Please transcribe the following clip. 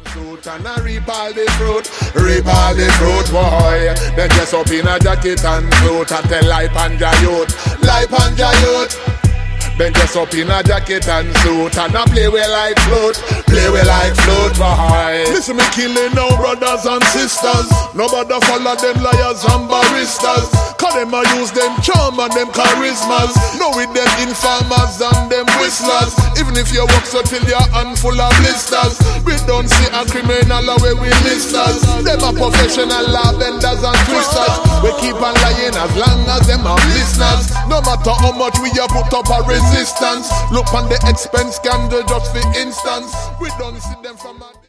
suit and I reap all the fruit. Reap all the fruit, boy. Then dress up in a jacket and suit and tell life and your youth. Life and your youth. Then dress up in a jacket and suit and I play well like flute. Play well like flute, boy. Listen me killing now brothers and sisters. Nobody follow them liars and baristas. Cause them a use them charm and them charismas. No with them informers and them whistlers. Even if you walk so till your hand full of blisters. We don't see a criminal away with listers. Them a professional law benders and twisters. We keep on lying as long as them are listeners. No matter how much we a put up a resistance. Look on the expense scandal just for instance. We don't see them from a